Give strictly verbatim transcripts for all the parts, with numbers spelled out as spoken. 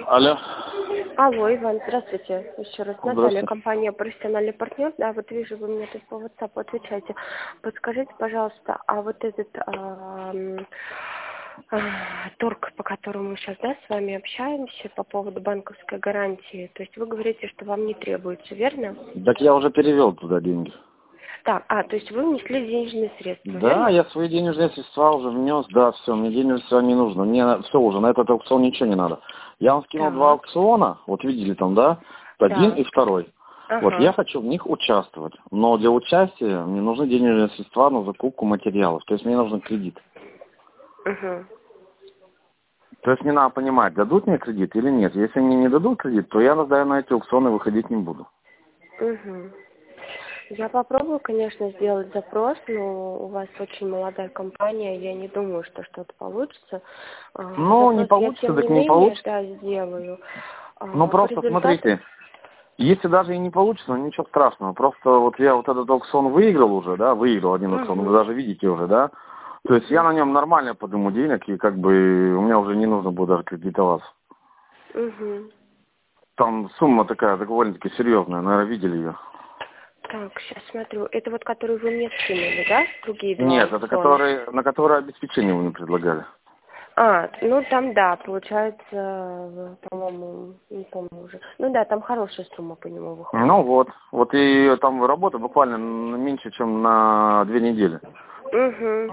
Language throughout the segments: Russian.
Алло. Алло, Иван, здравствуйте. Еще раз, Наталья, Здравствуйте. компания «Профессиональный партнер». Да, вот вижу, вы мне тут по WhatsApp отвечаете. Подскажите, пожалуйста, а вот этот а, а, торг, по которому мы сейчас, да, с вами общаемся по поводу банковской гарантии, то есть вы говорите, что вам не требуется, верно? Так я уже перевел туда деньги. Так, а, то есть вы внесли денежные средства, Да, верно? я свои денежные средства уже внес, да, все, мне денежные средства не нужно. Мне все уже, на этот аукцион ничего не надо. Я вам скинул Так. два аукциона, вот видели там, да, один Да. и второй. Ага. Вот я хочу в них участвовать, но для участия мне нужны денежные средства на закупку материалов, то есть мне нужен кредит. Угу. То есть мне надо понимать, дадут мне кредит или нет. Если мне не дадут кредит, то я тогда на эти аукционы выходить не буду. Угу. Я попробую, конечно, сделать запрос, но у вас очень молодая компания, я не думаю, что что-то получится. А, Ну, не Запрос я, получится, тем так не не менее, получится. да, сделаю. А, Ну, По просто результату... смотрите, если даже и не получится, ну, ничего страшного. Просто вот я вот этот аукцион выиграл уже, да, выиграл один аукцион, вы Угу. даже видите уже, да. То есть я на нем нормально подниму денег, и как бы у меня уже не нужно будет даже кредитоваться. Угу. Там сумма такая довольно-таки серьезная, наверное, видели ее. Так, сейчас смотрю. Это вот, который вы мне скинули, да? Другие два Нет, это аукциона. который, на который обеспечение вы мне предлагали. А, ну там, да, получается, по-моему, не помню уже. Ну да, там хорошая сумма по нему выходит. Ну вот, вот и там работа буквально меньше, чем на две недели. Угу.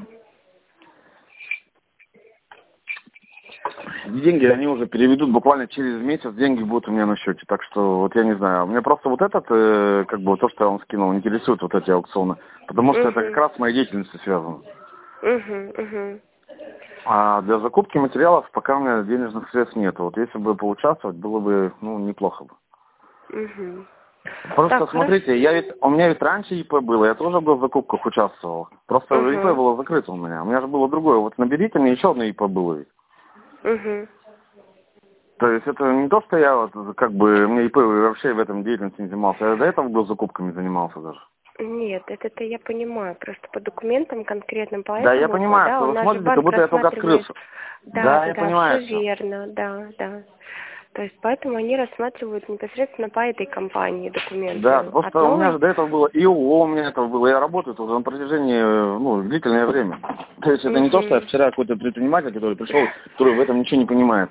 Деньги они уже переведут буквально через месяц, деньги будут у меня на счете. Так что вот я не знаю. Мне просто вот этот, э, как бы вот то, что я вам скинул, интересует вот эти аукционы. Потому что это как Угу. раз с моей деятельностью связано. Угу. Угу. А для закупки материалов пока у меня денежных средств нет. Вот если бы поучаствовать, было бы, ну, неплохо бы. Угу. Просто Так, хорошо. смотрите, я ведь, у меня ведь раньше ИП было, я тоже был в закупках участвовал. Просто ИП Угу. было закрыто у меня. У меня же было другое. Вот наберите мне еще одно ИП было ведь. Угу. То есть это не то, что я вот как бы, мне ИП вообще в этом деятельности не занимался. Я до этого был закупками занимался даже. Нет, это-то я понимаю. Просто по документам конкретным, Да, я поэтому, понимаю, да, что у вы нас же смотрите, как банк будто я только рассматривает. открылся. Да, Да, да, я да, все понимаю все. верно, да, да. То есть поэтому они рассматривают непосредственно по этой компании Да, документы. От просто у меня же новой. до этого было ИО, у меня этого было, я работаю уже на протяжении, ну, длительное время. То есть это не то, что я Угу. вчера какой-то предприниматель, который пришел, который в этом ничего не понимает.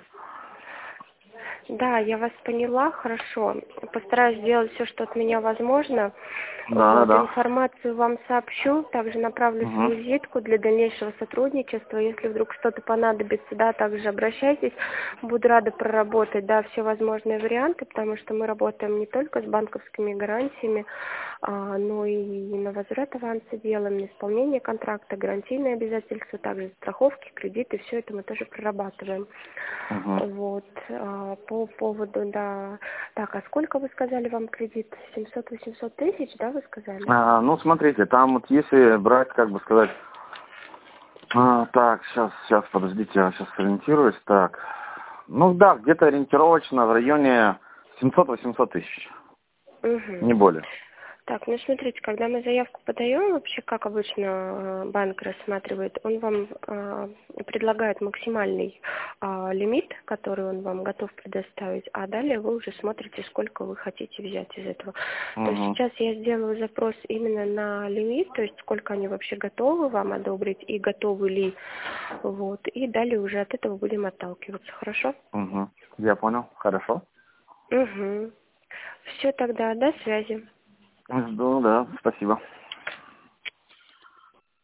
Да, я вас поняла, хорошо. Постараюсь сделать все, что от меня возможно. Да, Вот, да. информацию вам сообщу, также направлю Угу. свою визитку для дальнейшего сотрудничества. Если вдруг что-то понадобится, да, также обращайтесь. Буду рада проработать, да, все возможные варианты, потому что мы работаем не только с банковскими гарантиями, а, но и на возврат аванса делаем, на исполнение контракта, гарантийные обязательства, также страховки, кредиты, все это мы тоже прорабатываем. Угу. Вот, а, по поводу, да. Так, а сколько вы сказали вам кредит? семьсот-восемьсот тысяч, да, вы сказали? А, ну, смотрите, там вот если брать, как бы сказать, а, так, сейчас, сейчас, подождите, я сейчас сориентируюсь, так. Ну да, где-то ориентировочно в районе семьсот-восемьсот тысяч, Угу. не более. Так, ну смотрите, когда мы заявку подаем, вообще, как обычно э, банк рассматривает, он вам э, предлагает максимальный э, лимит, который он вам готов предоставить, а далее вы уже смотрите, сколько вы хотите взять из этого. То есть Угу. сейчас я сделаю запрос именно на лимит, то есть сколько они вообще готовы вам одобрить и готовы ли, вот, и далее уже от этого будем отталкиваться, хорошо? Угу. Я понял, хорошо. Угу. Все тогда, до связи. Жду, да, спасибо.